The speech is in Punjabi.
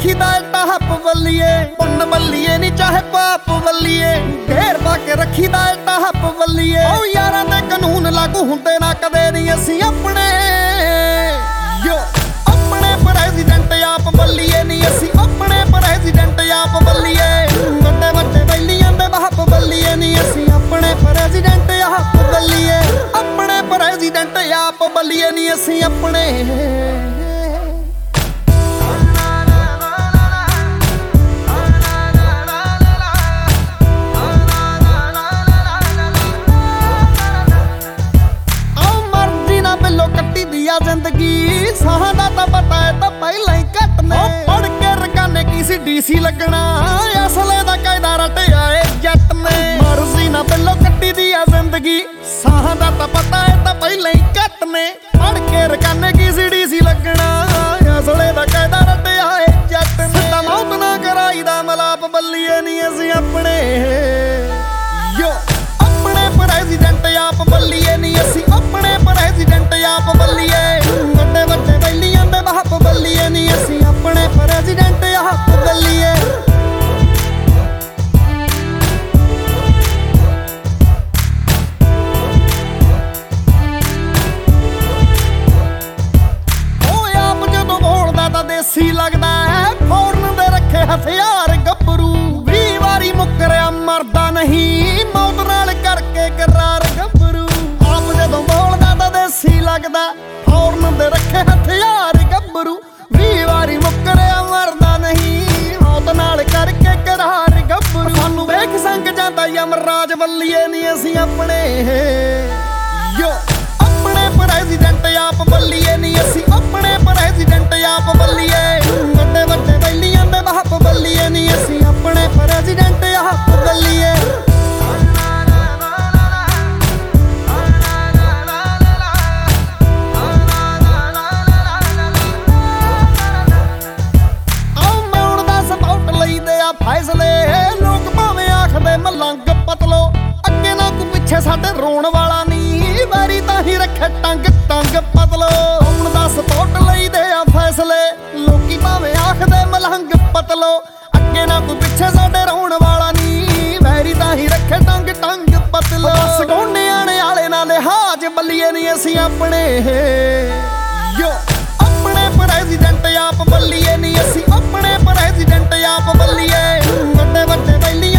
ਰੱਖੀਦਾ ਟਾਪ ਬੱਲੀਏ, ਪੁੰਨ ਬੱਲੀਏ ਨੀ ਚਾਹੇ ਪਾਪ ਬੱਲੀਏ, ਢੇਰ ਪਾ ਕੇ ਰੱਖੀਦਾ ਟਾਪ ਬੱਲੀਏ। ਓ ਯਾਰਾਂ ਦੇ ਕਾਨੂੰਨ ਲਾਗੂ ਹੁੰਦੇ ਨਾ ਕਦੇ ਨਹੀਂ ਅਸੀਂ ਆਪਣੇ ਆਪਣੇ ਪ੍ਰੈਜ਼ੀਡੈਂਟ ਆਪ ਬੱਲੀਏ ਨੀ ਅਸੀਂ ਆਪਣੇ ਪ੍ਰੈਜ਼ੀਡੈਂਟ ਆਪ ਬੱਲੀਏ। ਵੱਡੇ ਵੱਡੇ ਬੈਲੀਆਂ ਦੇ ਬਾਪ ਬੱਲੀਏ ਨੀ ਅਸੀਂ ਆਪਣੇ ਪ੍ਰੈਜ਼ੀਡੈਂਟ ਆਪ ਬੱਲੀਏ, ਆਪਣੇ ਪ੍ਰੈਜ਼ੀਡੈਂਟ ਆਪ ਬੱਲੀਏ ਨੀ ਅਸੀਂ ਆਪਣੇ। ਜ਼ਿੰਦਗੀ ਸਾਹਾਂ ਦਾ ਤਾਂ ਪਤਾ ਹੈ ਤਾਂ ਪਹਿਲਾਂ ਹੀ ਘੱਟ ਨੇ, ਪੜ ਕੇ ਰਕਾਨੇ ਕੀ ਸੀ ਡੀਸੀ ਲੱਗਣਾ, ਅਸਲੇ ਦਾ ਕਾਇਦਾ ਰਟਿਆ ਏ ਜੱਟ ਨੇ। ਮਰਜ਼ੀ ਨਾ ਬਿੱਲੋ ਕੱਟੀ ਦੀ ਆ ਜ਼ਿੰਦਗੀ, ਸਾਹਾਂ ਦਾ ਤਾਂ ਪਤਾ ਹੈ ਤਾਂ ਪਹਿਲਾਂ ਹੀ ਘੱਟ ਨੇ, ਪੜ ਕੇ ਰਕਾਨੇ ਕੀ ਸੀ ਡੀਸੀ ਲੱਗਣਾ, ਅਸਲੇ ਦਾ ਕਾਇਦਾ ਰਟਿਆ ਏ ਜੱਟ ਨੇ। ਸਿੱਧਾ ਮੌਤ ਨਾ ਕਰਾਈਦਾ ਮਲਾਪ ਬੱਲੀਏ ਨੀ ਅਸੀਂ ਆਪਣੇ ਆਪਣੇ ਪ੍ਰੈਜ਼ੀਡੈਂਟ ਆਪ ਬੱਲੀਏ ਨੀ ਅਸੀਂ ਆਪਣੇ ਪ੍ਰੈਜ਼ੀਡੈਂਟ ਆਪ ਬੱਲੀਏ। ਵੱਡੇ ਵੱਡੇ ਬੈਲੀਆਂ ਦੇ ਬਾਪ ਬੱਲੀਏ ਨੀ ਅਸੀਂ ਆਪਣੇ ਪ੍ਰੈਜ਼ੀਡੈਂਟ ਆਪ ਬੱਲੀਏ। ਉਹ ਆਪ ਜਦੋਂ ਬੋਲਦਾ ਤਾਂ ਦੇਸੀ ਲੱਗਦਾ ਹੈ, ਫੌਰਨ ਦੇ ਰੱਖੇ ਹਥਿਆਰ ਗੱਭਰੂ, 20 ਵਾਰੀ ਮੁੱਕਰਿਆ ਮਰਦਾ ਨਹੀਂ, ਮੌਤ ਨਾਲ ਕਰਕੇ ਕਰਾਰ ਗੱਭਰੂ। ਆਪ ਜਦੋਂ ਬੋਲਦਾ ਤਾਂ ਦੇਸੀ ਲੱਗਦਾ, ਫੌਰਨ ਦੇ ਰੱਖੇ ਹਥਿਆਰ ਗੱਭਰੂ, 20 ਵਾਰੀ ਮੁੱਕਰਿਆ ਮਰਦਾ ਨਹੀਂ, ਮੌਤ ਨਾਲ ਕਰਕੇ ਕਰਾਰ ਗੱਭਰੂ। ਸਾਨੂੰ ਵੇਖ ਸੰਗ ਜਾਂਦਾ ਯਮਰਾਜ ਬੱਲੀਏ ਨੀ ਅਸੀਂ ਆਪਣੇ ਆਪਣੇ ਪ੍ਰੈਜ਼ੀਡੈਂਟ ਆਪ ਬੱਲੀਏ ਨੀ ਅਸੀਂ ਆਪਣੇ ਪ੍ਰੈਜ਼ੀਡੈਂਟ ਆਪ ਬੱਲੀਏ। ਵੱਡੇ ਵੱਡੇ ਬੈਲੀਆਂ ਦੇ ਬਾਪ ਬੱਲੀਏ ਨੀ ਅਸੀਂ ਆਪਣੇ ਪ੍ਰੈਜ਼ੀਡੈਂਟ ਆਪ ਬੱਲੀਏ। ਫੈਸਲੇ ਲੋਕ ਭਾਵੇਂ ਆਖਦੇ ਮਲੰਗ ਪਤਲੋ, ਅੱਗੇ ਨਾ ਕੋਈ ਪਿੱਛੇ ਸਾਡੇ ਰੋਣ ਵਾਲਾ ਨੀ, ਵਾਰੀ ਤਾਂ ਹੀ ਰੱਖੇ ਟੰਗ ਟੰਗ ਪਤਲੋ। ਹੁਣ ਦਾ ਸਪੋਰਟ ਲਈਦੇ ਆ ਫੈਸਲੇ, ਲੋਕੀ ਭਾਵੇਂ ਆਖਦੇ ਮਲੰਗ ਪਤਲੋ, ਅੱਗੇ ਨਾ ਕੋਈ ਪਿੱਛੇ ਸਾਡੇ ਰੋਣ ਵਾਲਾ ਨੀ, ਵਾਰੀ ਤਾਂ ਹੀ ਰੱਖੇ ਟੰਗ ਟੰਗ ਪਤਲੋ। ਸਗੋਨੇ ਆਣੇ ਵਾਲੇ ਨਾਲ ਲਿਹਾਜ਼ ਬੱਲੀਏ ਨੀ ਅਸੀਂ ਆਪਣੇ ਆਪਣੇ ਪ੍ਰੈਜ਼ੀਡੈਂਟ ਆਪ ਬੱਲੀਏ ਨੀ ਅਸੀਂ ਆਪਣੇ ਪ੍ਰੈਜ਼ੀਡੈਂਟ ਆਪ ਬੱਲੀਏ। ਵੱਡੇ ਵੱਡੇ ਬੈਲੀ